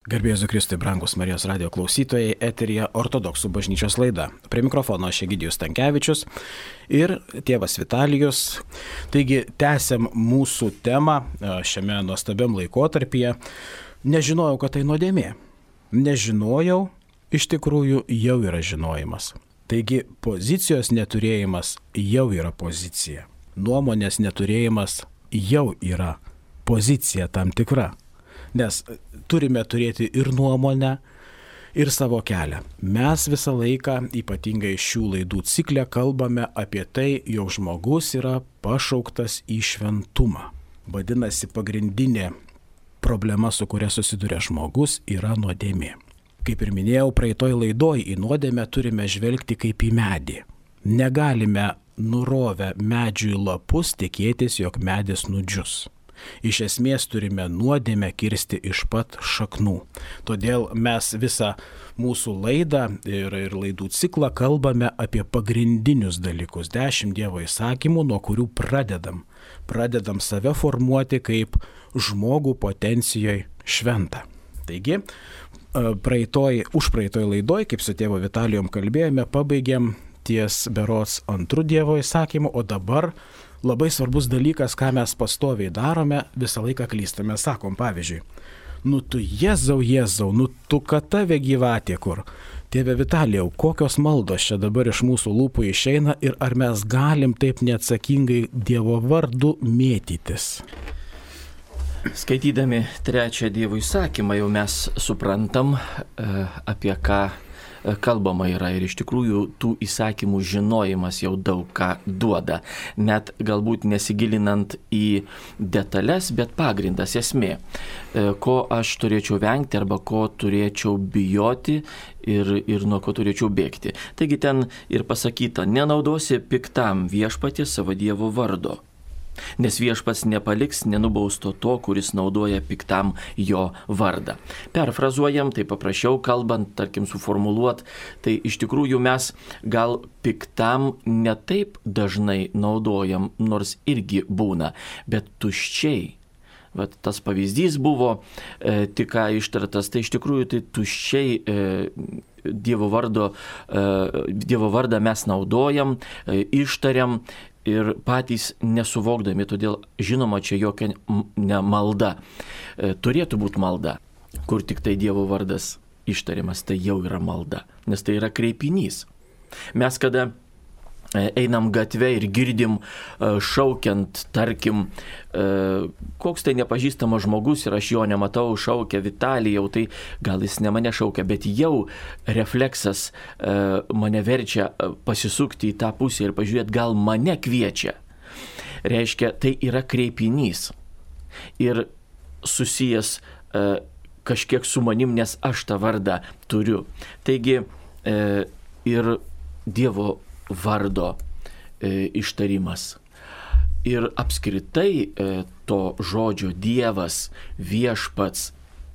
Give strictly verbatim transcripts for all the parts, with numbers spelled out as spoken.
Garbėjus Kristui, brangus Marijos radijo klausytojai, eteryje Ortodoksų bažnyčios laida. Prie mikrofono aš Egidijus Stankevičius ir tėvas Vitalijus. Taigi, tęsiam mūsų temą šiame nuostabiam laikotarpyje. Nežinojau, kad tai nuodėmė. Nežinojau, iš tikrųjų jau yra žinojimas. Taigi, pozicijos neturėjimas jau yra pozicija. Nuomonės neturėjimas jau yra pozicija tam tikra. Nes turime turėti ir nuomonę, ir savo kelią. Mes visą laiką, ypatingai šių laidų cikle, kalbame apie tai, jog žmogus yra pašauktas į šventumą. Vadinasi, pagrindinė problema, su kuria susiduria žmogus, yra nuodėmė. Kaip ir minėjau, praeitoj laidoj į nuodėmę turime žvelgti kaip į medį. Negalime nurovę medžiui lapus tikėtis, jog medis nudžius. Iš esmės turime nuodėmę kirsti iš pat šaknų. Todėl mes visą mūsų laidą ir, ir laidų ciklą kalbame apie pagrindinius dalykus. Dešimt Dievo įsakymų, nuo kurių pradedam. Pradedam save formuoti kaip žmogų potencijoje šventą. Taigi, praeitoj, už praeitoj laidoj, kaip su tėvo Vitalijom kalbėjome, pabaigėm ties berods antrų Dievo įsakymų, o dabar labai svarbus dalykas, ką mes pastoviai darome, visą laiką klystame. Sakom, pavyzdžiui, nu tu Jėzau, Jėzau, nu tu kad tave gyvatė kur. Tėve Vitalijau, kokios maldos čia dabar iš mūsų lūpų išeina ir ar mes galim taip neatsakingai Dievo vardu mėtytis? Skaitydami trečią Dievo įsakymą jau mes suprantam, apie ką kalbama yra, ir iš tikrųjų tų įsakymų žinojimas jau daug ką duoda, net galbūt nesigilinant į detalės, bet pagrindas, esmė, ko aš turėčiau vengti arba ko turėčiau bijoti ir, ir nuo ko turėčiau bėgti. Taigi ten ir pasakyta, nenaudosi piktam viešpatie savo Dievo vardo. Nes viešpats nepaliks nenubausto to, kuris naudoja piktam jo vardą. Perfrazuojam, tai paprašiau kalbant, tarkim, suformuluot, tai iš tikrųjų mes gal piktam ne taip dažnai naudojam, nors irgi būna, bet tuščiai. Vat tas pavyzdys buvo e, tik ką ištartas, tai iš tikrųjų tai tuščiai e, Dievo vardo, e, Dievo vardą mes naudojam, e, ištariam, ir patys nesuvokdami, todėl žinoma, čia jokia ne malda. Turėtų būti malda, kur tik tai Dievo vardas ištariamas, tai jau yra malda, nes tai yra kreipinys. Mes kada einam gatve ir girdim šaukiant, tarkim, koks tai nepažįstamas žmogus ir aš jo nematau, šaukia Vitalijau, tai gal jis ne mane šaukia, bet jau refleksas mane verčia pasisukti į tą pusę ir pažiūrėti, gal mane kviečia. Reiškia, tai yra kreipinys ir susijęs kažkiek su manim, nes aš tą vardą turiu. Taigi ir Dievo vardo e, ištarimas. Ir apskritai e, to žodžio Dievas, viešpats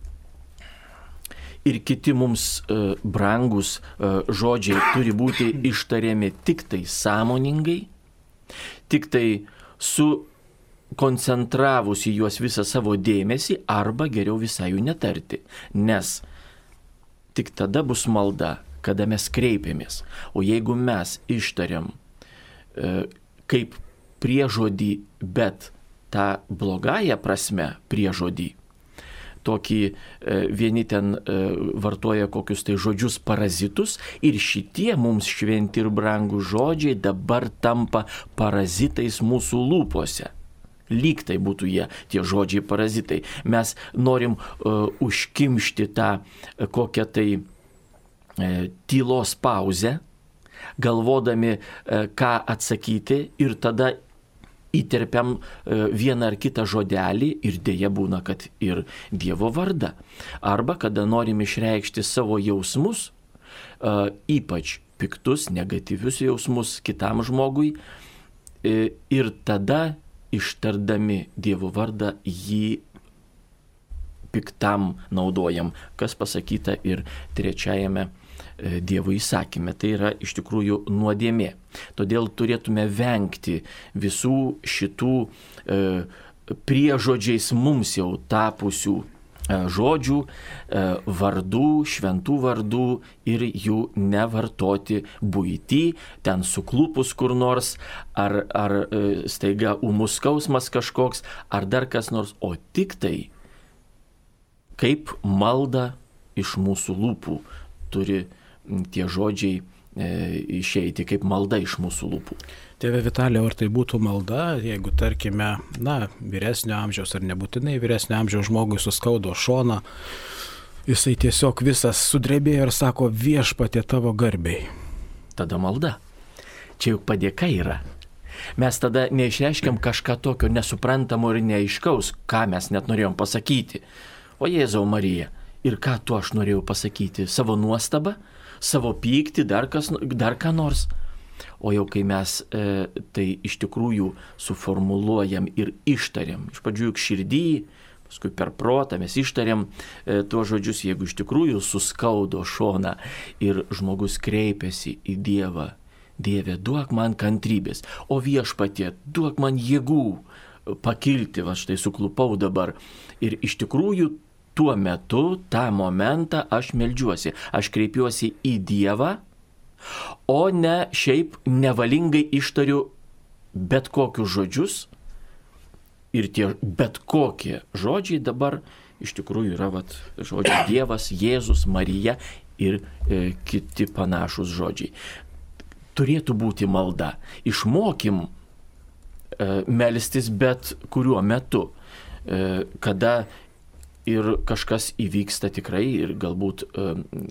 ir kiti mums e, brangus e, žodžiai turi būti ištariami tik tai sąmoningai, tik tai su koncentravus į juos visą savo dėmesį arba geriau visai jų netarti, nes tik tada bus malda, kada mes kreipiamės. O jeigu mes ištariam e, kaip priežodį, bet tą blogąją prasme priežodį, tokį e, vieni ten e, vartoja kokius tai žodžius parazitus ir šitie mums šventi ir brangūs žodžiai dabar tampa parazitais mūsų lūpose. Lyg tai būtų jie, tie žodžiai parazitai. Mes norim uh, užkimšti tą uh, kokią tai uh, tylos pauzę, galvodami, uh, ką atsakyti ir tada įterpiam uh, vieną ar kitą žodelį ir dėja būna, kad ir Dievo vardą. Arba kada norim išreikšti savo jausmus, uh, ypač piktus, negatyvius jausmus kitam žmogui uh, ir tada ištardami Dievo vardą jį piktam naudojam, kas pasakyta ir trečiajame Dievo įsakyme. Tai yra iš tikrųjų nuodėmė. Todėl turėtume vengti visų šitų e, priežodžiais mums jau tapusių žodžių, vardų, šventų vardų ir jų nevartoti buitį, ten suklupus kur nors, ar, ar staiga ūmus skausmas kažkoks, ar dar kas nors, o tik tai kaip malda iš mūsų lūpų turi tie žodžiai išeiti, kaip malda iš mūsų lūpų. Tėve Vitalijau, ar tai būtų malda, jeigu, tarkime, na, vyresnio amžiaus ar nebūtinai vyresnio amžiaus žmogui suskaudo šoną, jisai tiesiog visas sudrebėjo ir sako viešpatie tavo garbei. Tada malda. Čia juk padėka yra. Mes tada neišreiškiam kažką tokio nesuprantamo ir neaiškaus, ką mes net norėjom pasakyti. O Jėzau Marija, ir ką tu aš norėjau pasakyti? Savo nuostabą, savo pyktį, dar, kas, dar ką nors. O jau kai mes e, tai iš tikrųjų suformuluojam ir ištariam, iš pradžių juk širdį, paskui per protą mes ištariam e, tuos žodžius, jeigu iš tikrųjų suskaudo šoną ir žmogus kreipiasi į Dievą, Dieve, duok man kantrybės, o Viešpatie, duok man jėgų pakilti, va štai suklupau dabar. Ir iš tikrųjų tuo metu, tą momentą aš meldžiuosi, aš kreipiuosi į Dievą, o ne šiaip nevalingai ištariu bet kokius žodžius. Ir tie bet kokie žodžiai dabar iš tikrųjų yra vat, žodžiai Dievas, Jėzus, Marija ir e, kiti panašus žodžiai. Turėtų būti malda. Išmokim e, melstis bet kuriuo metu, e, kada ir kažkas įvyksta tikrai ir galbūt e,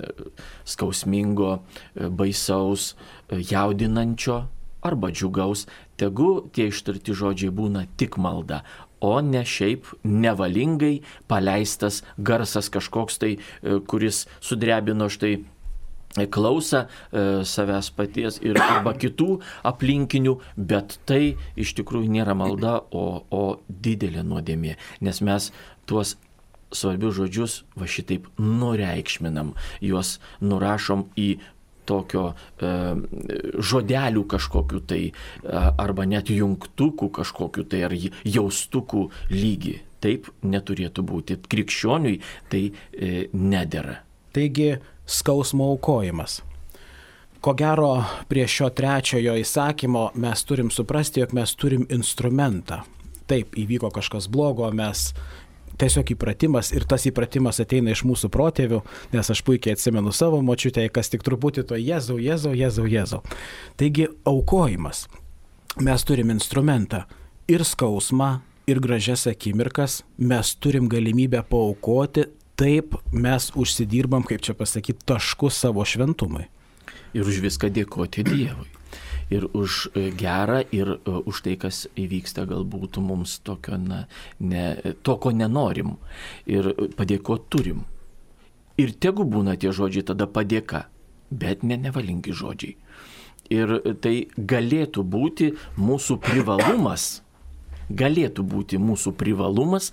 skausmingo, e, baisaus, e, jaudinančio arba džiugaus, tegu tie ištarti žodžiai būna tik malda, o ne šiaip nevalingai paleistas garsas kažkoks tai, e, kuris sudrebino štai klausą e, savęs paties ir arba kitų aplinkinių, bet tai iš tikrųjų nėra malda, o, o didelė nuodėmė, nes mes tuos svarbius žodžius va šitaip nureikšminam, juos nurašom į tokio e, žodelių kažkokiu tai, e, arba net jungtukų kažkokiu tai, ar jaustukų lygį. Taip neturėtų būti. Krikščioniui tai e, nedera. Taigi skausmo aukojimas. Ko gero, prie šio trečiojo įsakymo mes turim suprasti, jog mes turim instrumentą. Taip, įvyko kažkas blogo, mes tiesiog įpratimas ir tas įpratimas ateina iš mūsų protėvių, nes aš puikiai atsimenu savo močiutę, kas tik truputį to Jėzau, Jėzau, Jėzau, Jėzau. Taigi aukojimas. Mes turim instrumentą ir skausmą, ir gražias akimirkas, mes turim galimybę paaukoti, taip mes užsidirbam, kaip čia pasakyti, taškus savo šventumui. Ir už viską dėkoti Dievui. Ir už gerą, ir už tai, kas įvyksta galbūt mums tokio, na, ne, to, ko nenorim. Ir padėkoti turim. Ir tegu būna tie žodžiai tada padėka, bet ne nevalingi žodžiai. Ir tai galėtų būti mūsų privalumas, galėtų būti mūsų privalumas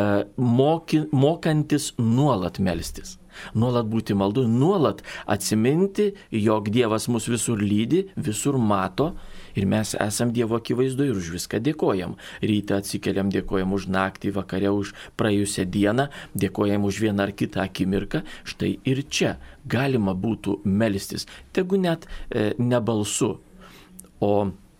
moki, mokantis nuolat melstis. Nuolat būti maldu, nuolat atsiminti, jog Dievas mus visur lydi, visur mato ir mes esam Dievo akivaizdoje ir už viską dėkojam. Rytą atsikeliam, dėkojam už naktį, vakare už praėjusią dieną, dėkojam už vieną ar kitą akimirką. Štai ir čia galima būtų melstis, tegu net e, ne balsu, o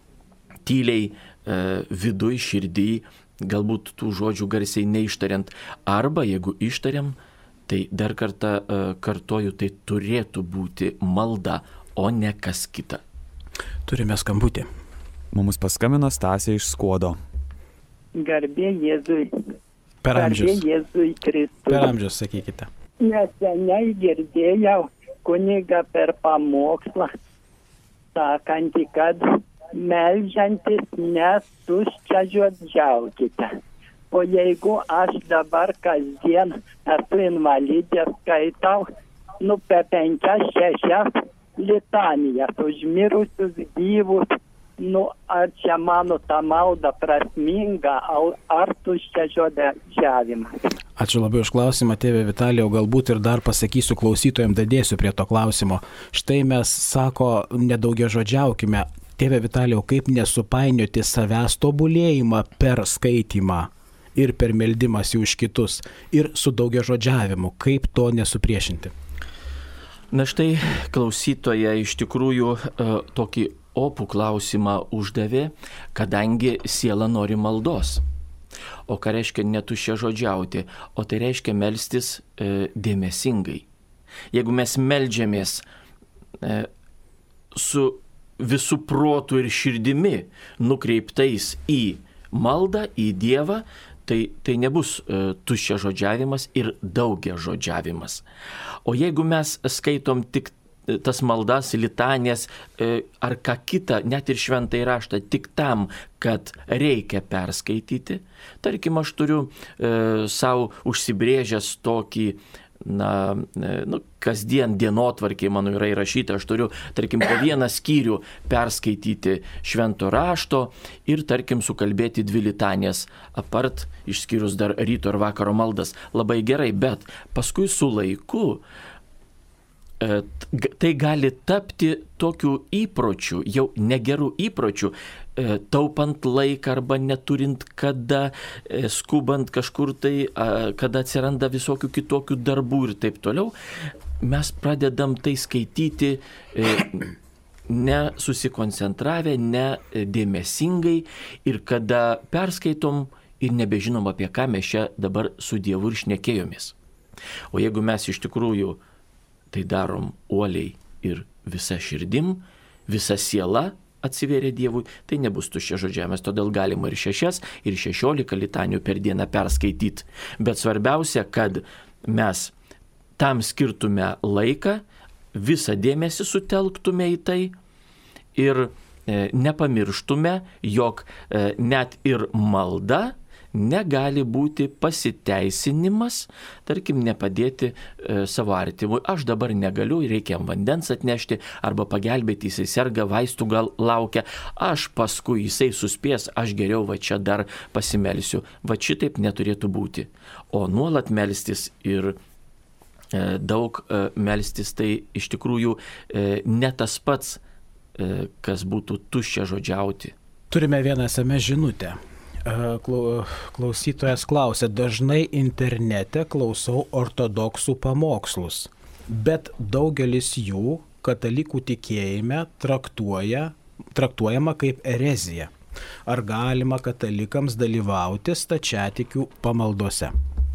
tyliai e, viduj, širdį, galbūt tų žodžių garsiai neištariant, arba jeigu ištariam, tai dar kartą kartoju, tai turėtų būti malda, o ne kas kita. Turime skambutį. Mums paskambino Stasė iš Skuodo. Garbė Jėzui. Per amžius. Garbė Jėzui Kristui. Per amžius, sakykite. Neseniai girdėjau kunigą per pamokslą, sakantį, kad melžiantis netuščiažodžiaukite. O jeigu aš dabar kasdien esu invalidė, skaitau, nu, per penkias, šešias litanijas už mirusius gyvus, nu, ar čia mano ta malda prasminga, ar tuščiažodžiavimas? Ačiū labai už klausimą, tėve Vitalijau, galbūt ir dar pasakysiu klausytojams, dadėsiu prie to klausimo. Štai mes, sako, nedaugiažodžiaukime. Tėve Vitalijau, kaip nesupainioti savęs tobulėjimą per skaitymą ir per meldimąsi už kitus, ir su daugiažodžiavimu, kaip to nesupriešinti? Na štai klausytoja iš tikrųjų tokį opų klausimą uždavė, kadangi siela nori maldos. O ką reiškia netuščiažodžiauti? O tai reiškia melstis e, dėmesingai. Jeigu mes meldžiamės e, su visų protų ir širdimi nukreiptais į maldą, į Dievą, tai, tai nebus e, tuščiažodžiavimas ir daugiažodžiavimas. O jeigu mes skaitom tik tas maldas, litanijas ar ką kitą, net ir šventąjį raštą, tik tam, kad reikia perskaityti. Tarkim, aš turiu e, savo užsibrėžęs tokį, na, e, nu, kasdien dienotvarkiai mano yra įrašyta, aš turiu, tarkim, po vieną skyrių perskaityti švento rašto ir, tarkim, sukalbėti dvi litanijas, apart išskyrus dar ryto ir vakaro maldas. Labai gerai, bet paskui su laiku tai gali tapti tokiu įpročiu, jau negerų įpročių, taupant laiką arba neturint kada, skubant kažkur tai, kada atsiranda visokių kitokių darbų ir taip toliau. Mes pradedam tai skaityti nesusikoncentravę, nedėmesingai ir kada perskaitom ir nebežinom, apie ką mes čia dabar su Dievu ir šnekėjomės. O jeigu mes iš tikrųjų tai darom uoliai ir visa širdim, visa siela atsiveria Dievui, tai nebus tuščiažodžiavimas, todėl galima ir šešias, ir šešiolika litanijų per dieną perskaityti. Bet svarbiausia, kad mes tam skirtume laiką, visą dėmesį sutelktume į tai ir e, nepamirštume, jog e, net ir malda negali būti pasiteisinimas, tarkim, nepadėti e, savo artimui. Aš dabar negaliu, reikia vandens atnešti arba pagelbėti, jisai serga, vaistų gal laukia. Aš paskui jisai suspės, aš geriau va čia dar pasimelsiu. Va šitaip neturėtų būti. O nuolat melstis ir e, daug e, melstis, tai iš tikrųjų e, ne tas pats, e, kas būtų tuščiažodžiauti. Turime vieną es em es žinutę. Klausytojas klausė, dažnai internete klausau ortodoksų pamokslus, bet daugelis jų katalikų tikėjime traktuoja, traktuojama kaip erezija. Ar galima katalikams dalyvauti stačiatikių pamaldose?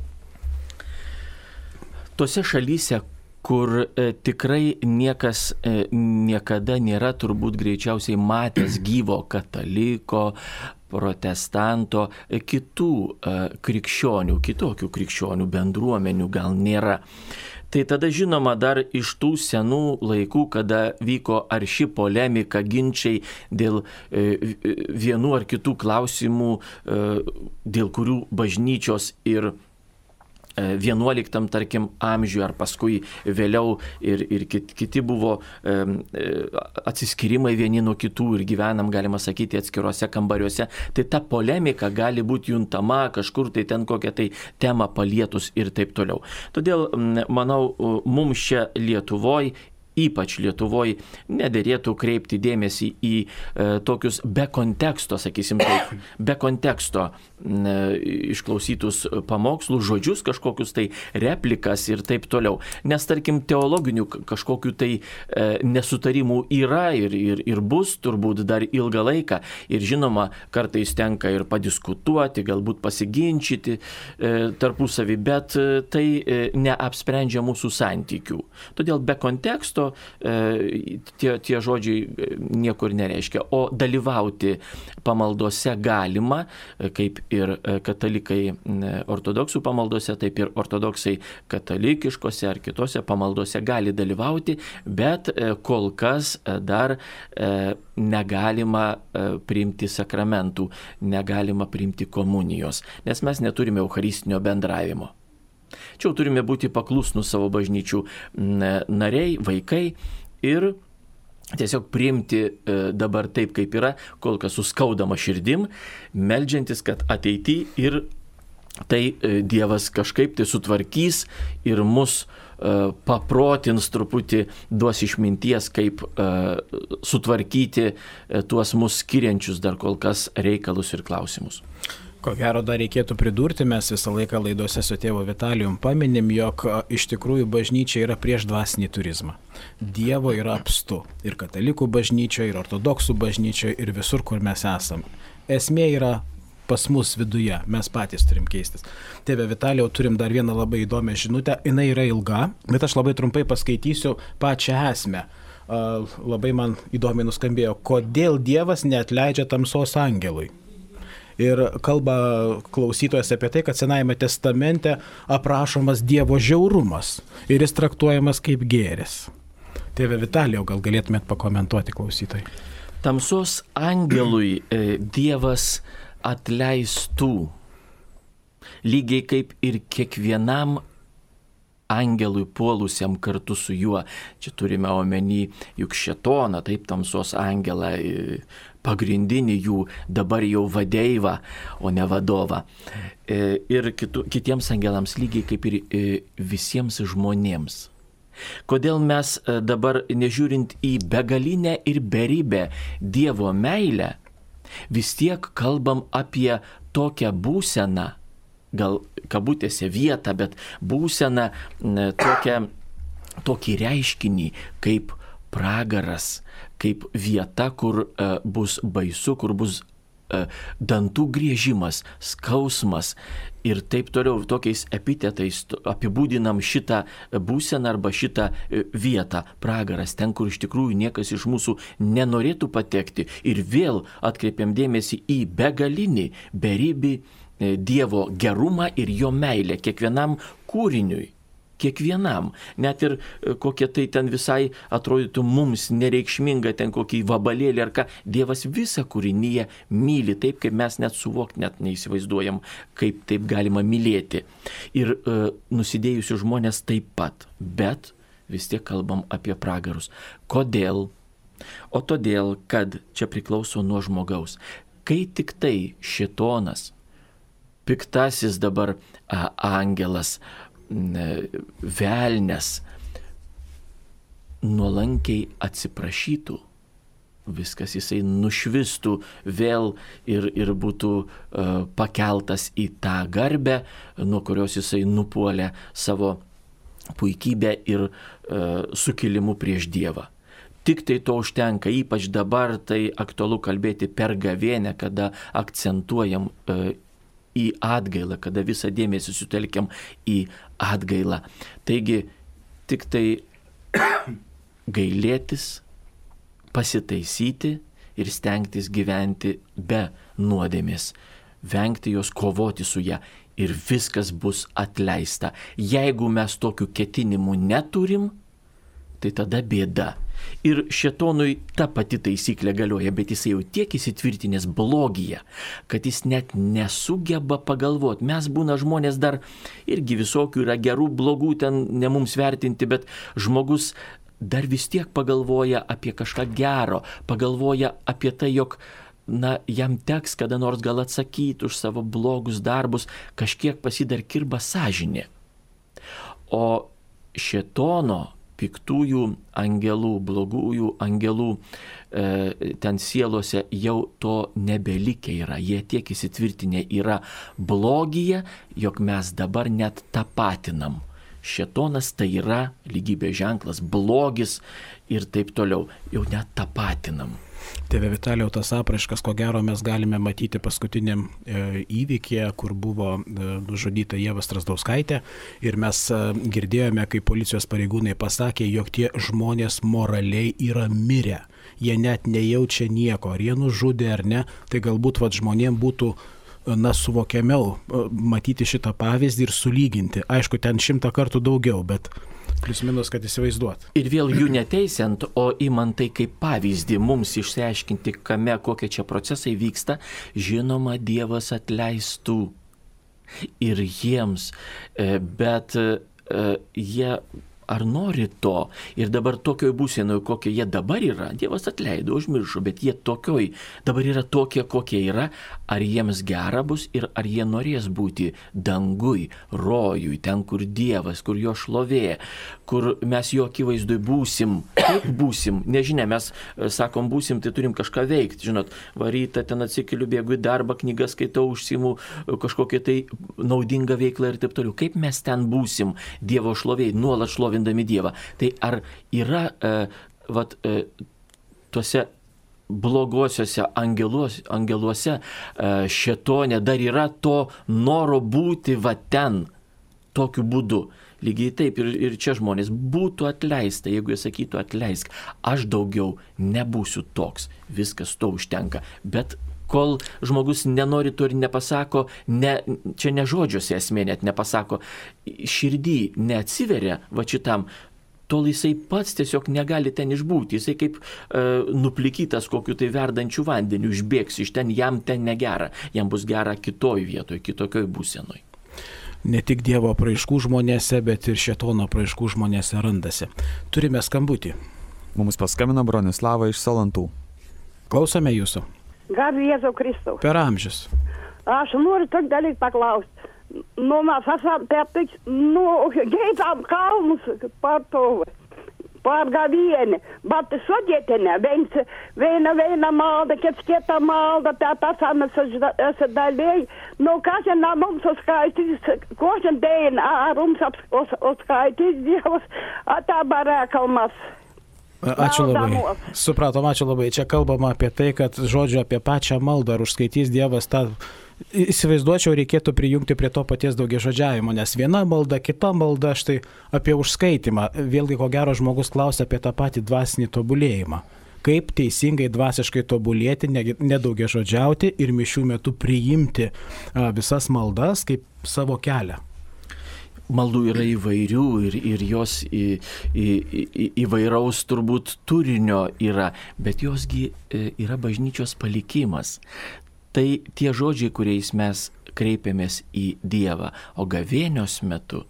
Tose šalyse, kur e, tikrai niekas e, niekada nėra turbūt greičiausiai matęs gyvo kataliko, protestanto, e, kitų e, krikščionių, kitokių krikščionių bendruomenių gal nėra. Tai tada žinoma dar iš tų senų laikų, kada vyko arši polemika, ginčiai dėl e, vienų ar kitų klausimų, e, dėl kurių bažnyčios ir vienuoliktam, tarkim, amžiui ar paskui vėliau ir, ir kiti buvo e, atsiskyrimai vieni nuo kitų ir gyvenam, galima sakyti, atskiruose kambariuose. Tai ta polemika gali būti juntama kažkur tai ten kokią tai temą palietus ir taip toliau. Todėl, manau, mums čia Lietuvoje, ypač Lietuvoje, nederėtų kreipti dėmesį į e, tokius be konteksto, sakysim taip, be konteksto e, išklausytus pamokslus, žodžius, kažkokius tai replikas ir taip toliau. Nes, tarkim, teologinių kažkokių tai e, nesutarimų yra ir, ir, ir bus turbūt dar ilgą laiką. Ir žinoma, kartais tenka ir padiskutuoti, galbūt pasiginčyti e, tarpusavį, bet e, tai e, neapsprendžia mūsų santykių. Todėl be konteksto Tie, tie žodžiai niekur nereiškia. O dalyvauti pamaldose galima, kaip ir katalikai ortodoksų pamaldose, taip ir ortodoksai katalikiškose ar kitose pamaldose gali dalyvauti, bet kol kas dar negalima priimti sakramentų, negalima priimti komunijos, nes mes neturime eucharistinio bendravimo. Čia turime būti paklusnus savo bažnyčių nariai, vaikai ir tiesiog priimti dabar taip, kaip yra, kol kas suskaudama širdim, meldžiantis, kad ateityje ir tai Dievas kažkaip tai sutvarkys ir mus paprotins truputį, duos išminties, kaip sutvarkyti tuos mus skiriančius dar kol kas reikalus ir klausimus. Ko gero dar reikėtų pridurti, mes visą laiką laidose su tėvu Vitalijum paminim, jog iš tikrųjų bažnyčia yra prieš dvasinį turizmą. Dievo yra apstu ir katalikų bažnyčioje, ir ortodoksų bažnyčioje, ir visur, kur mes esam. Esmė yra pas mus viduje, mes patys turim keistis. Tėve Vitalijau, turim dar vieną labai įdomią žinutę, jinai yra ilga, bet aš labai trumpai paskaitysiu pačią esmę. Uh, labai man įdomiai nuskambėjo, kodėl Dievas neatleidžia tamsos angelui. Ir kalba klausytojas apie tai, kad Senajame testamente aprašomas Dievo žiaurumas ir jis traktuojamas kaip gėris. Tėve Vitalijau, gal galėtumėt pakomentuoti klausytojai? Tamsos angelui e, Dievas atleistų, lygiai kaip ir kiekvienam angelui puolusiam kartu su juo. Čia turime omeny juk šėtoną, taip, tamsos angelą, pagrindinį jų dabar jau vadeivą, o ne vadovą. Ir kitu, kitiems angelams lygiai kaip ir visiems žmonėms. Kodėl mes dabar, nežiūrint į begalinę ir beribę Dievo meilę, vis tiek kalbam apie tokią būseną, gal kabutėse vietą, bet būseną, tokią, tokį reiškinį kaip pragaras, kaip vieta, kur uh, bus baisu, kur bus uh, dantų griežimas, skausmas ir taip toliau. Tokiais epitetais apibūdinam šitą būseną arba šitą uh, vietą. Pragaras, ten, kur iš tikrųjų niekas iš mūsų nenorėtų patekti. Ir vėl atkreipiam dėmesį į begalinį, beribį Dievo gerumą ir jo meilę kiekvienam kūriniui. Kiekvienam. Net ir kokie tai ten visai atrodytų mums nereikšminga, ten kokį vabalėlį ar ką. Dievas visą kūrinyje myli taip, kaip mes net suvokt, net neįsivaizduojam, kaip taip galima mylėti. Ir e, nusidėjusių žmonės taip pat. Bet vis tiek kalbam apie pragarus. Kodėl? O todėl, kad čia priklauso nuo žmogaus. Kai tik tai šėtonas, piktasis dabar a, angelas, velnias nuolankiai atsiprašytų, viskas jisai nušvistų vėl ir, ir būtų uh, pakeltas į tą garbę, nuo kurios jisai nupuolė savo puikybę ir uh, sukilimu prieš Dievą. Tik tai to užtenka, ypač dabar tai aktualu kalbėti per gavėnią, kada akcentuojam uh, į atgailą, kada visą dėmesį sutelkiam į atgailą. Taigi, tik tai gailėtis, pasitaisyti ir stengtis gyventi be nuodėmės, vengti jos, kovoti su ją ir viskas bus atleista. Jeigu mes tokių ketinimų neturim, tai tada bėda. Ir šėtonui ta pati taisyklė galioja, bet jis jau tiek įsitvirtinęs blogyje, kad jis net nesugeba pagalvoti. Mes būna žmonės dar irgi visokių yra gerų, blogų, ten ne mums vertinti, bet žmogus dar vis tiek pagalvoja apie kažką gero, pagalvoja apie tai, jog na, jam teks kada nors gal atsakyti už savo blogus darbus, kažkiek pasidar kirba sąžinė. O šėtono, piktųjų angelų, blogųjų angelų e, ten sielose jau to nebelikę yra. Jie tiek įsitvirtinę yra blogyje, jog mes dabar net tapatinam. Šėtonas tai yra lygybės ženklas, blogis ir taip toliau. Jau net tapatinam. Tėve Vitalijau, tas apraiškas, ko gero, mes galime matyti paskutiniam e, įvykėje, kur buvo e, nužudyta Ieva Strazdauskaitė. Ir mes e, girdėjome, kaip policijos pareigūnai pasakė, jog tie žmonės moraliai yra mirę. Jie net nejaučia nieko, ar jie nužudė ar ne. Tai galbūt vat, žmonėm būtų na, suvokiamiau matyti šitą pavyzdį ir sulyginti. Aišku, ten šimtą kartų daugiau, bet plius minus, kad įsivaizduot. Ir vėl jų neteisiant, o imant tai kaip pavyzdį mums išsiaiškinti, kame kokie čia procesai vyksta, žinoma, Dievas atleistų ir jiems, bet jie ar nori to. Ir dabar tokioj būsenoje, kokie jie dabar yra, Dievas atleido, užmiršo, bet jie tokioj dabar yra tokie, kokie yra, ar jiems gera bus ir ar jie norės būti dangui, rojui, ten, kur Dievas, kur jo šlovė, kur mes jo akivaizdui būsim. Kaip būsim? Nežinia, mes sakom būsim, tai turim kažką veikti. Žinot, varytą ten atsikeliu, bėgu į darbą, knygas skaitau, užsiimu kažkokią tai naudingą veiklą ir taip toliau. Kaip mes ten būsim Dievo šlovėj, nuolat šlovė vindami Dievą. Tai ar yra e, vat, e, tuose blogosiuose angeluos, angeluose e, šėtone dar yra to noro būti va ten tokiu būdu. Lygiai taip ir, ir čia žmonės būtų atleista, jeigu jie sakytų atleisk, aš daugiau nebūsiu toks, viskas to užtenka. Bet kol žmogus nenori to ir nepasako, ne, čia ne žodžiuose esmė, net nepasako, širdį neatsiveria va šitam, tol jisai pats tiesiog negali ten išbūti. Jisai kaip e, nuplikytas kokiu tai verdančiu vandeniu, išbėgs iš ten, jam ten negera. Jam bus gera kitoj vietoj, kitokioj būsenoj. Ne tik Dievo apraiškų žmonėse, bet ir šėtono apraiškų žmonėse randasi. Turime skambutį. Mums paskambino Bronislava iš Salantų. Klausome jūsų. Garbė Jėzau Kristau. Per amžius. Aš noriu tokį dalyką paklausti. Nu, mes esam per tik, nu, geitam kalnus par to, par gavienį, bet sudėtinė, viena, viena malda, kits kita malda, tā tas mēs esam daļēji. Nu, kas ir mums uzskaitīs, košana dēļ, ar mums uzskaitīs Dievas, tā barēkalmas. Ačiū labai. Supratom, ačiū labai. Čia kalbama apie tai, kad žodžiu apie pačią maldą ar užskaitys Dievas tą. Įsivaizduočiau, reikėtų prijungti prie to paties daugiažodžiavimo, nes viena malda, kita malda, štai apie užskaitimą. Vėlgi, ko gero, žmogus klausia apie tą patį dvasinį tobulėjimą. Kaip teisingai dvasiškai tobulėti, nedaugiažodžiauti ir mišių metu priimti visas maldas kaip savo kelią. Maldų yra įvairių ir, ir jos į, į, į, įvairaus turbūt turinio yra, bet josgi yra bažnyčios palikimas. Tai tie žodžiai, kuriais mes kreipiamės į Dievą, o gavėnios metu,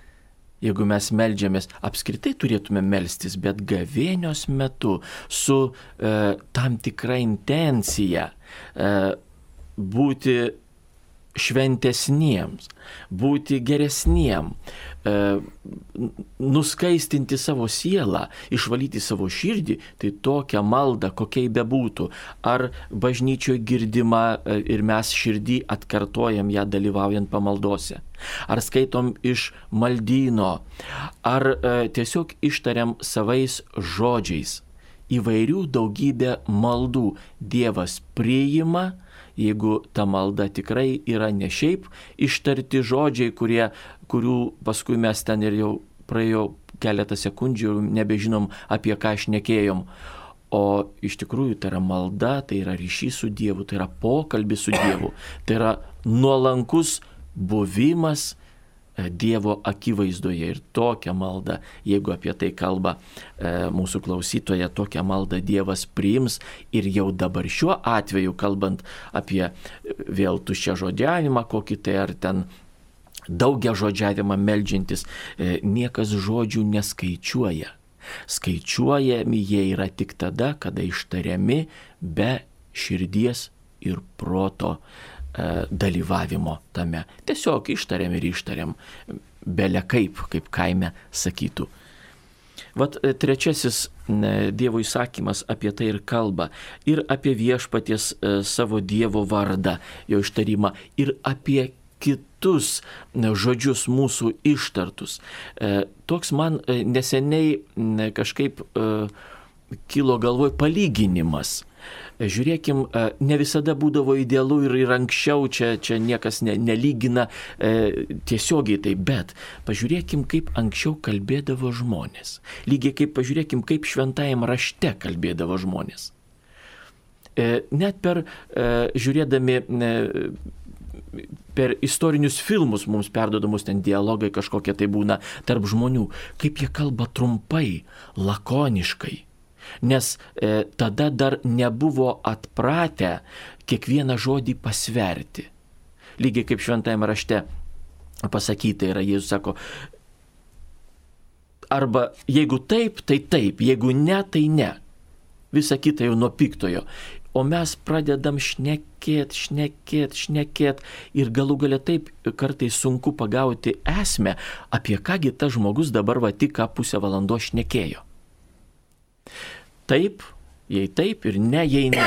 jeigu mes meldžiamės, apskritai turėtume melstis, bet gavėnios metu su e, tam tikra intencija e, būti šventesniems, būti geresniem, e, nuskaistinti savo sielą, išvalyti savo širdį, tai tokia malda, kokiai bebūtų. Ar bažnyčioje girdima e, ir mes širdį atkartojam ją dalyvaujant pamaldose, ar skaitom iš maldyno, ar e, tiesiog ištariam savais žodžiais. Įvairių daugybė maldų Dievas priima, jeigu ta malda tikrai yra ne šiaip ištarti žodžiai, kurie, kurių paskui mes ten ir jau praėjo keletą sekundžių ir nebežinom, apie ką šnekėjom. O iš tikrųjų tai yra malda, tai yra ryšys su Dievu, tai yra pokalbis su Dievu, tai yra nuolankus buvimas Dievo akivaizdoje. Ir tokią maldą, jeigu apie tai kalba e, mūsų klausytoja, tokią maldą Dievas priims. Ir jau dabar šiuo atveju, kalbant apie vėl tuščiažodžiavimą, kokį tai ar ten daugiažodžiavimą meldžiantis, e, niekas žodžių neskaičiuoja. Skaičiuojami jie yra tik tada, kada ištariami be širdies ir proto dalyvavimo tame. Tiesiog ištariam ir ištariam, bele kaip, kaip kaime sakytų. Vat trečiasis Dievo įsakymas apie tai ir kalba. Ir apie viešpaties savo Dievo vardą, jo ištarimą, ir apie kitus žodžius mūsų ištartus. Toks man neseniai kažkaip kilo galvoj palyginimas. Žiūrėkim, ne visada būdavo idealu ir, ir anksčiau čia, čia niekas ne, nelygina e, tiesiogiai tai, bet pažiūrėkim, kaip anksčiau kalbėdavo žmonės. Lygiai kaip pažiūrėkim, kaip šventajam rašte kalbėdavo žmonės. E, net per e, žiūrėdami e, per istorinius filmus mums perduodamus ten dialogai kažkokie tai būna tarp žmonių, kaip jie kalba trumpai, lakoniškai. Nes e, tada dar nebuvo atpratę kiekvieną žodį pasverti. Lygiai kaip šventajame rašte pasakyta yra, Jėzus sako, arba jeigu taip, tai taip, jeigu ne, tai ne. Visa kita jau nuo piktojo. O mes pradedam šnekėt, šnekėt, šnekėt ir galų galia taip kartais sunku pagauti esmę, apie kągi tas žmogus dabar va tik ką pusę valandos šnekėjo. Taip, jei taip ir ne, jei ne.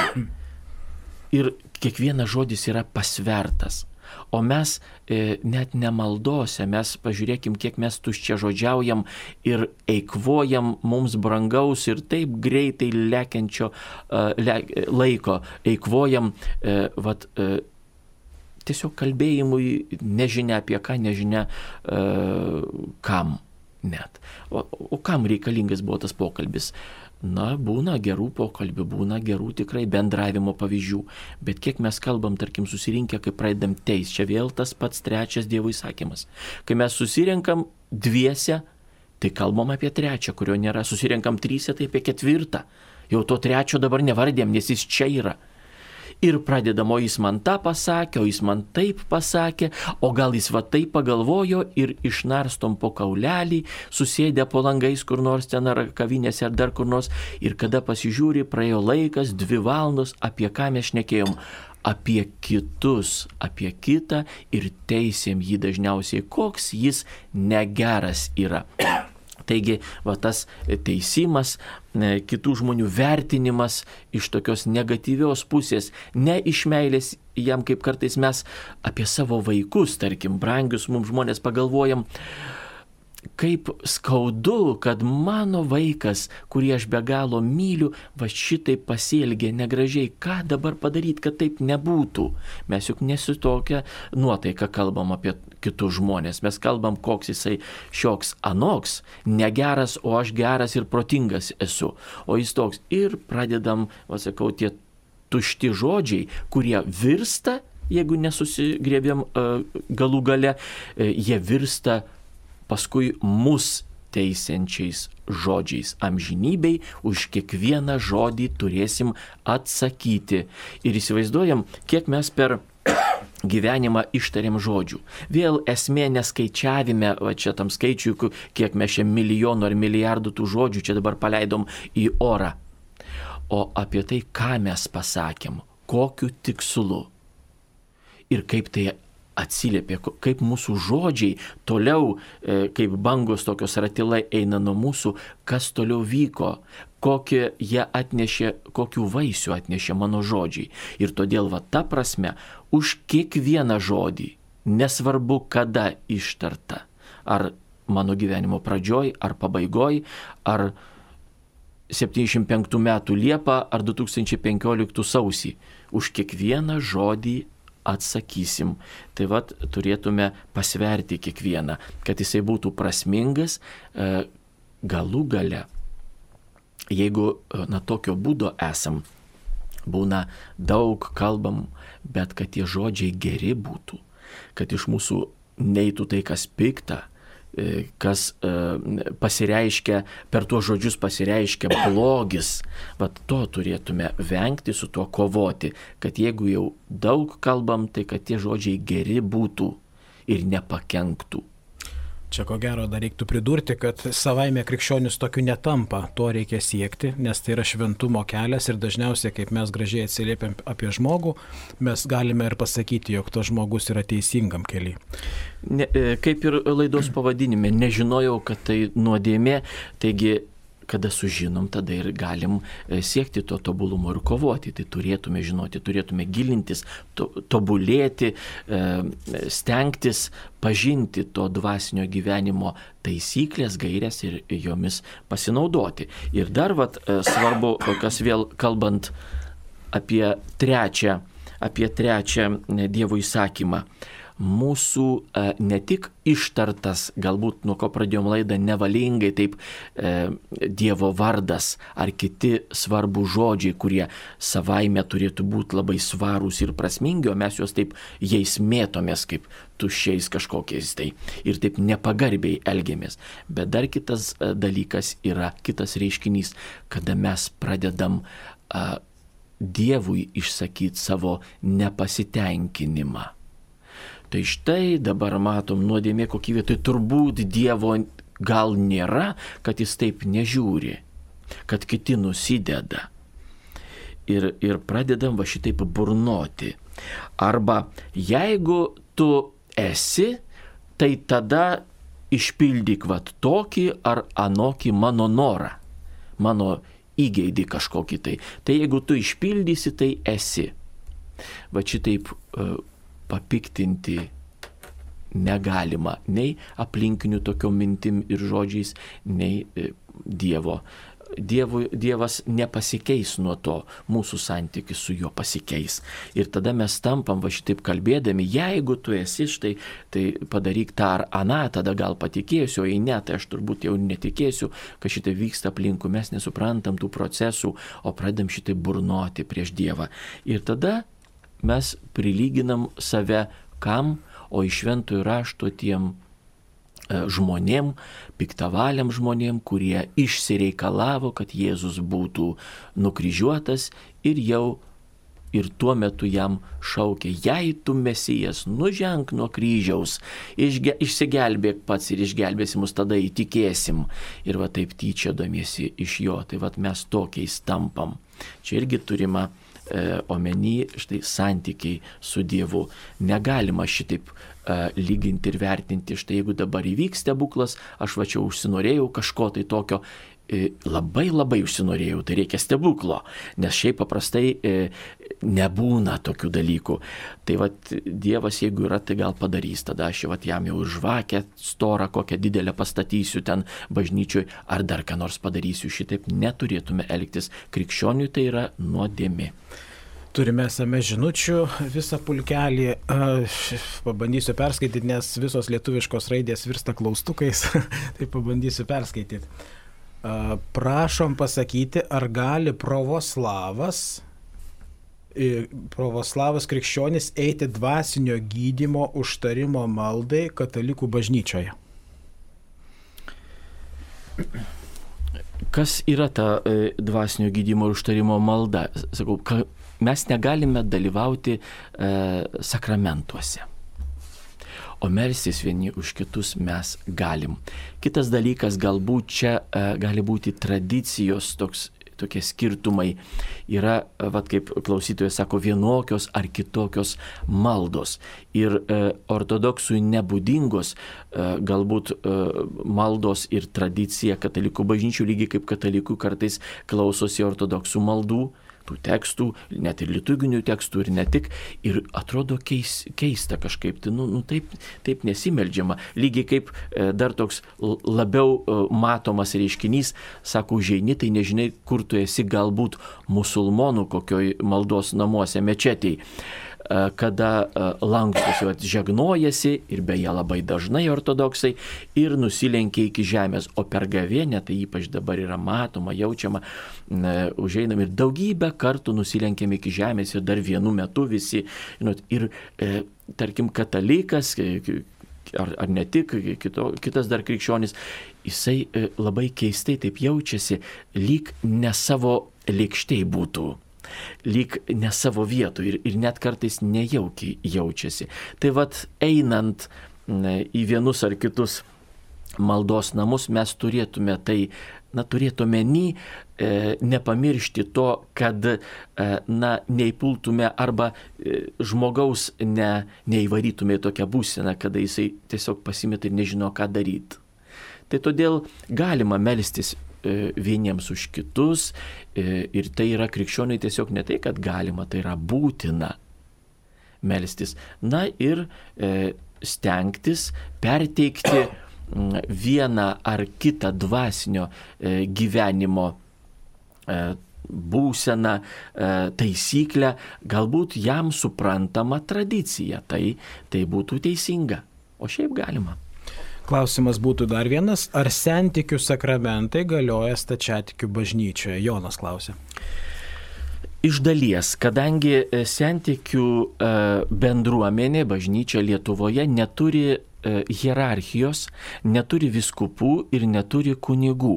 Ir kiekvienas žodis yra pasvertas. O mes e, net nemaldose, mes pažiūrėkim, kiek mes tuščia žodžiaujam ir eikvojam mums brangaus ir taip greitai lekiančio uh, le, laiko, eikvojam uh, vat, uh, tiesiog kalbėjimui, nežinia apie ką, nežinia uh, kam net. O, o kam reikalingas buvo tas pokalbis? Na, būna gerų pokalbių, būna gerų tikrai bendravimo pavyzdžių, bet kiek mes kalbam, tarkim, susirinkę, kai pradedam teis, čia vėl tas pats trečias Dievo įsakymas. Kai mes susirenkam dviese, tai kalbam apie trečią, kurio nėra, susirenkam tryse, tai apie ketvirtą. Jau to trečio dabar nevardėm, nes jis čia yra. Ir pradedam, o jis man tą pasakė, o jis man taip pasakė, o gal jis va taip pagalvojo ir išnarstom po kaulelį, susėdę po langais kur nors ten ar kavinėse ar dar kur nors. Ir kada pasižiūri, praėjo laikas, dvi valandos, apie ką mes šnekėjom. Apie kitus, apie kitą ir teisėm jį dažniausiai, koks jis negeras yra. Taigi, va, tas teisimas, kitų žmonių vertinimas iš tokios negatyvios pusės, ne iš meilės jam, kaip kartais mes apie savo vaikus, tarkim, brangius mums žmonės pagalvojam, kaip skaudu, kad mano vaikas, kurį aš be galo myliu, va šitai pasielgė negražiai. Ką dabar padaryti, kad taip nebūtų? Mes juk nesu tokia nuotaika kalbam apie kitus žmonės. Mes kalbam, koks jisai šioks anoks, negeras, o aš geras ir protingas esu. O jis toks. Ir pradedam, va sakau, tie tušti žodžiai, kurie virsta, jeigu nesusigrėbėm galų gale, jie virsta paskui mus teisiančiais žodžiais. Amžinybei už kiekvieną žodį turėsim atsakyti. Ir įsivaizduojam, kiek mes per gyvenimą ištariam žodžių. Vėl esmė neskaičiavime, va čia tam skaičiui, kiek mes čia milijonų ar milijardų tų žodžių čia dabar paleidom į orą. O apie tai, ką mes pasakėm, kokiu tikslu ir kaip tai atsiliepė, kaip mūsų žodžiai toliau, kaip bangos tokios ratilai eina nuo mūsų, kas toliau vyko, kokie jie atnešė, kokių vaisių atnešė mano žodžiai. Ir todėl va ta prasme, už kiekvieną žodį, nesvarbu kada ištarta, ar mano gyvenimo pradžioj, ar pabaigoj, ar septyniasdešimt penktų metų Liepą, ar du tūkstančiai penkioliktų sausį, už kiekvieną žodį atsakysim. Tai vat turėtume pasverti kiekvieną, kad jisai būtų prasmingas, galų gale. Jeigu na tokio būdo esam, būna daug kalbam, bet kad tie žodžiai geri būtų, kad iš mūsų neitų tai, kas pikta, kas pasireiškia, per tuos žodžius pasireiškia blogis, bet to turėtume vengti, su tuo kovoti, kad jeigu jau daug kalbam, tai kad tie žodžiai geri būtų ir nepakenktų. Čia ko gero dar reiktų pridurti, kad savaime krikščionis tokiu netampa, to reikia siekti, nes tai yra šventumo kelias ir dažniausiai, kaip mes gražiai atsiliepiam apie žmogų, mes galime ir pasakyti, jog tas žmogus yra teisingam keliui. Ne, kaip ir laidos pavadinime, nežinojau, kad tai nuodėmė, taigi kada sužinom, tada ir galim siekti to tobulumo ir kovoti. Tai turėtume žinoti, turėtume gilintis, to, tobulėti, stengtis pažinti to dvasinio gyvenimo taisyklės, gairės ir jomis pasinaudoti. Ir dar vat, svarbu, kas vėl kalbant apie trečią, apie trečią Dievo įsakymą. Mūsų ne tik ištartas, galbūt nuo ko pradėjom laidą, nevalingai taip e, Dievo vardas ar kiti svarbų žodžiai, kurie savaime turėtų būti labai svarūs ir prasmingi, o mes juos taip jais mėtomės kaip tuščiais kažkokiais tai ir taip nepagarbiai elgiamės. Bet dar kitas dalykas yra, kitas reiškinys, kada mes pradedam a, Dievui išsakyti savo nepasitenkinimą. Tai štai dabar matom nuodėmė kokį vietoj turbūt Dievo gal nėra, kad jis taip nežiūri, kad kiti nusideda. Ir, ir pradedam va šitaip burnoti. Arba jeigu tu esi, tai tada išpildyk vat tokį ar anokį mano norą, mano įgeidį kažkokį tai. Tai jeigu tu išpildysi, tai esi. Va šitaip uh, papiktinti negalima nei aplinkinių tokiom mintim ir žodžiais, nei uh, Dievo. Dievu, dievas nepasikeis nuo to, mūsų santykis su juo pasikeis. Ir tada mes tampam va šitaip kalbėdami, jeigu tu esi štai, tai padaryk tą ar aną, tada gal patikėsiu, o jei ne, tai aš turbūt jau netikėsiu, kad šitai vyksta aplinkui, mes nesuprantam tų procesų, o pradedam šitai burnoti prieš Dievą. Ir tada mes prilyginam save kam, o iš šventojo rašto tiem žmonėm, piktavaliam žmonėm, kurie išsireikalavo, kad Jėzus būtų nukryžiuotas ir jau ir tuo metu jam šaukė, jei tu Mesijas, nuženk nuo kryžiaus, išge, išsigelbėk pats ir išgelbėsi mus, tada įtikėsim. Ir va taip tyčiodamiesi iš jo, tai va mes tokiais tampam. Čia irgi turima e, omeny štai santykiai su Dievu. Negalima šitaip lyginti ir vertinti, štai jeigu dabar įvyks stebuklas, aš va čia užsinorėjau kažko tai tokio, labai labai užsinorėjau, tai reikia stebuklo, nes šiaip paprastai nebūna tokių dalykų. Tai va Dievas, jeigu yra, tai gal padarys, tada aš va jam jau žvakę storą, kokią didelę pastatysiu ten bažnyčioj, ar dar ką nors padarysiu. Šitaip neturėtume elgtis. Krikščioniui tai yra nuodėmė. Turime esame žinučių visą pulkelį, pabandysiu perskaityti, nes visos lietuviškos raidės virsta klaustukais, tai pabandysiu perskaityti. Prašom pasakyti, ar gali pravoslavas, pravoslavas krikščionis eiti dvasinio gydymo užtarimo maldai katalikų bažnyčioje? Kas yra ta e, dvasinio gydymo ir užtarimo malda? Sakau, ka, mes negalime dalyvauti e, sakramentuose, o melstis vieni už kitus mes galim. Kitas dalykas, galbūt čia e, gali būti tradicijos toks, tokie skirtumai. Yra, vat kaip klausytojas sako, vienokios ar kitokios maldos. Ir e, ortodoksui nebūdingos e, galbūt e, maldos ir tradicija katalikų bažnyčių, lygiai kaip katalikų kartais klausosi ortodoksų maldų, tų tekstų, net ir liturginių tekstų ir ne tik, ir atrodo keis, keista kažkaip, tai, nu, nu, taip, taip nesimeldžiama. Lygiai kaip e, dar toks labiau e, matomas reiškinys, sako, užeini, tai nežinai, kur tu esi, galbūt musulmonų kokioj maldos namuose, mečetėj, e, kada e, lankstosi, žegnojasi, ir beje labai dažnai ortodoksai, ir nusilenkia iki žemės, o per gavėnę, tai ypač dabar yra matoma, jaučiama, e, užeinam ir daugybę kartų nusilenkiam iki žemės ir dar vienu metu visi, žinot, ir e, tarkim katalikas, ar, ar ne tik, kito, kitas dar krikščionis, jisai e, labai keistai taip jaučiasi, lyg ne savo lėkštėj būtų, lyg ne savo vietų ir, ir net kartais nejaukiai jaučiasi. Tai vat einant ne, į vienus ar kitus maldos namus mes turėtume tai, na, turėtume ny, e, nepamiršti to, kad e, na, neįpultume arba e, žmogaus ne, neįvarytume į tokią būseną, kada jisai tiesiog pasimeta ir nežino, ką daryti. Tai todėl galima melstis e, vieniems už kitus e, ir tai yra krikščioniai tiesiog ne tai, kad galima, tai yra būtina melstis. Na ir e, stengtis perteikti vieną ar kitą dvasinio e, gyvenimo e, būseną, e, taisyklę, galbūt jam suprantama tradicija, tai, tai būtų teisinga, o šiaip galima. Klausimas būtų dar vienas, ar sentikių sakramentai galioja stačiatikių bažnyčioje? Jonas klausė. Iš dalies, kadangi sentikių e, bendruomenė, bažnyčia Lietuvoje neturi hierarchijos, neturi vyskupų ir neturi kunigų.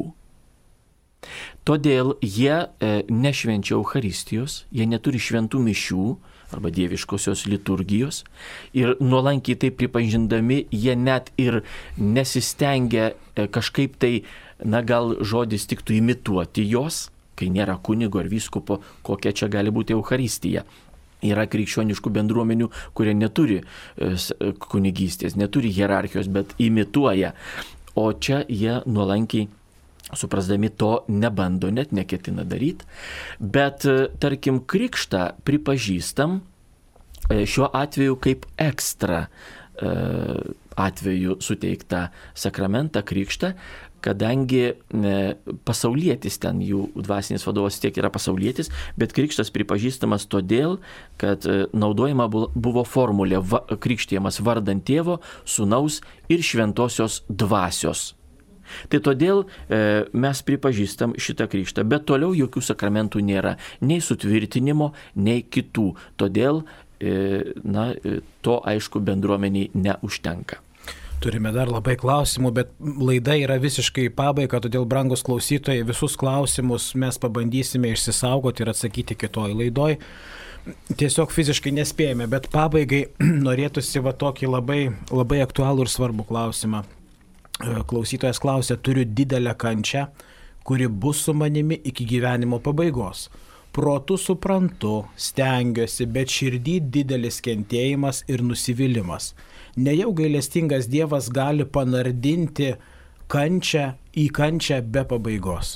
Todėl jie e, nešvenčia Eucharistijos, jie neturi šventų mišių arba dieviškosios liturgijos. Ir nuolankiai tai pripažindami, jie net ir nesistengia kažkaip tai, na gal žodis tiktų imituoti jos, kai nėra kunigo ar vyskupo, kokia čia gali būti Eucharistija. Yra krikščioniškų bendruomenių, kurie neturi kunigystės, neturi hierarchijos, bet imituoja. O čia jie nuolankiai, suprasdami to, nebando, net neketina daryti. Bet, tarkim, krikštą pripažįstam šiuo atveju kaip ekstra atveju suteiktą sakramentą, krikštą, kadangi pasaulietis ten, jų dvasinis vadovas tiek yra pasaulietis, bet krikštas pripažįstamas todėl, kad naudojama buvo formulė va, krikštijamas vardant tėvo, sūnaus ir šventosios dvasios. Tai todėl e, mes pripažįstam šitą krikštą, bet toliau jokių sakramentų nėra, nei sutvirtinimo, nei kitų. Todėl e, na, to aišku bendruomeniai neužtenka. Turime dar labai klausimų, bet laida yra visiškai pabaiga, todėl, brangus klausytojai, visus klausimus mes pabandysime išsisaugoti ir atsakyti kitoj laidoj. Tiesiog fiziškai nespėjame, bet pabaigai norėtųsi va tokį labai, labai aktualų ir svarbų klausimą. Klausytojas klausia, turiu didelę kančią, kuri bus su manimi iki gyvenimo pabaigos. Protu suprantu, stengiuosi, bet širdį didelis kentėjimas ir nusivylimas. Nejau gailestingas Dievas gali panardinti kančią į kančią be pabaigos.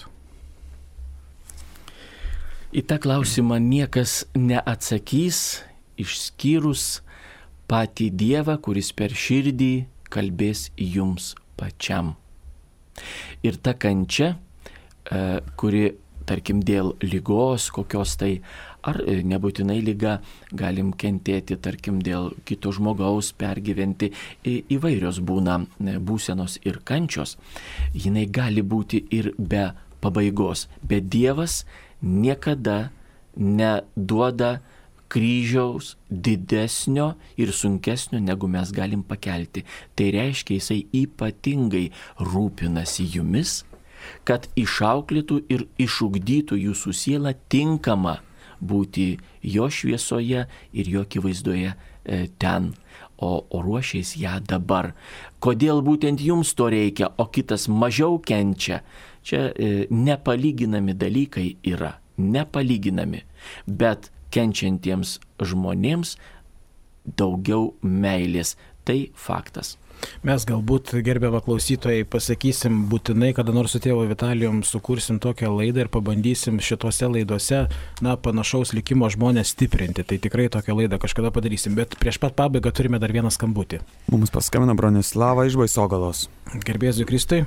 Į tą klausimą niekas neatsakys, išskyrus patį Dievą, kuris per širdį kalbės jums pačiam. Ir ta kančia, kuri, tarkim, dėl ligos kokios tai, ar nebūtinai liga, galim kentėti, tarkim, dėl kito žmogaus, pergyventi, įvairios būna būsenos ir kančios, jinai gali būti ir be pabaigos, bet Dievas niekada neduoda kryžiaus didesnio ir sunkesnio, negu mes galim pakelti. Tai reiškia, jisai ypatingai rūpinasi jumis, kad išauklėtų ir išugdytų jūsų sielą tinkamą būti jo šviesoje ir jo akivaizdoje ten, o, o ruošiais ją dabar. Kodėl būtent jums to reikia, o kitas mažiau kenčia? Čia e, nepalyginami dalykai yra, nepalyginami, bet kenčiantiems žmonėms daugiau meilės. Tai faktas. Mes galbūt, gerbiamą klausytojai, pasakysim būtinai, kada nors su tėvu Vitalijum sukursim tokią laidą ir pabandysim šitose laidose, na, panašaus likimo žmonės stiprinti. Tai tikrai tokią laidą kažkada padarysim. Bet prieš pat pabaigą turime dar vieną skambutį. Mums paskambino Bronislava iš Baisogalos. Garbė Jėzui Kristui.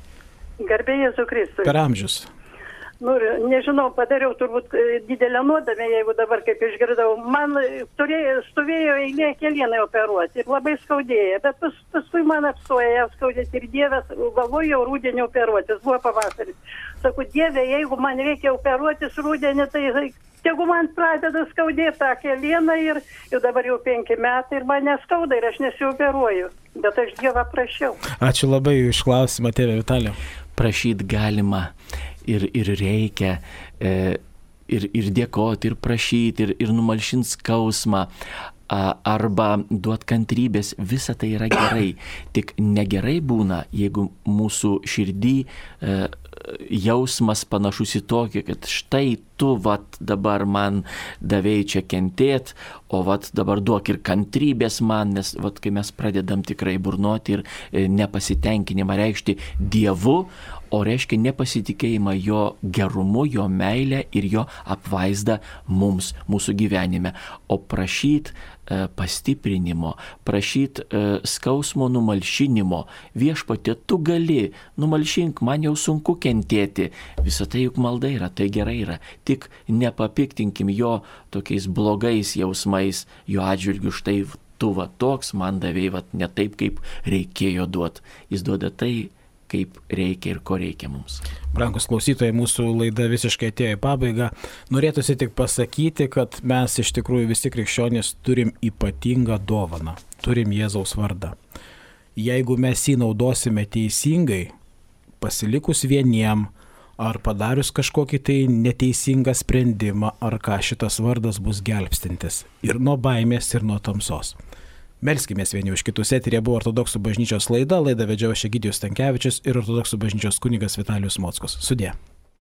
Garbė Jėzui Kristui. Per amžius. Nu, nežinau, padariau turbūt didelę nuodėmę, jeigu dabar kaip išgirdau. Man turėjo, stovėjo eilė kelienai operuoti ir labai skaudėjo, bet pas, paskui man apstoja skaudėti ir Dievas, galvoju jau rūdienį operuotis, buvo pavasaris. Sakau, Dieve, jeigu man reikia operuotis rūdienį, tai tegu man pradeda skaudėti tą kelieną ir, ir dabar jau penki metai ir man neskauda ir aš nesioperuoju, bet aš Dievą prašiau. Ačiū labai už klausimą, tėve Vitalijau. Prašyti galima. Ir, ir reikia e, ir, ir dėkoti, ir prašyti, ir, ir numalšinti skausmą, a, arba duoti kantrybės, visa tai yra gerai. Tik negerai būna, jeigu mūsų širdį e, jausmas panašus į tokį, kad štai tu vat dabar man davėjai čia kentėt, o vat dabar duok ir kantrybės man, nes vat kai mes pradedam tikrai burnoti ir e, nepasitenkinimą reikšti Dievu, o reiškia nepasitikėjimą jo gerumu, jo meilę ir jo apvaizdą mums, mūsų gyvenime. O prašyti e, pastiprinimo, prašyti e, skausmo numalšinimo, viešpatie, tu gali, numalšink, man jau sunku kentėti. Visą tai juk malda yra, tai gerai yra. Tik nepapiktinkim jo tokiais blogais jausmais, jo atžvilgiu, štai tu va toks man davėjai, va ne taip, kaip reikėjo duoti. Jis duoda tai, kaip reikia ir ko reikia mums. Brangus klausytojai, mūsų laida visiškai atėjo į pabaigą. Norėtųsi tik pasakyti, kad mes iš tikrųjų visi krikščionys turim ypatingą dovaną. Turim Jėzaus vardą. Jeigu mes jį naudosime teisingai, pasilikus vieniem ar padarius kažkokį tai neteisingą sprendimą, ar ką šitas vardas bus gelbstintis ir nuo baimės, ir nuo tamsos. Melskimės vieni už kitus. Eterija buvo Ortodoksų bažnyčios laida, laidą vedžiau aš Egidijus Stankevičius ir Ortodoksų bažnyčios kunigas Vitalijus Mockus. Sudie.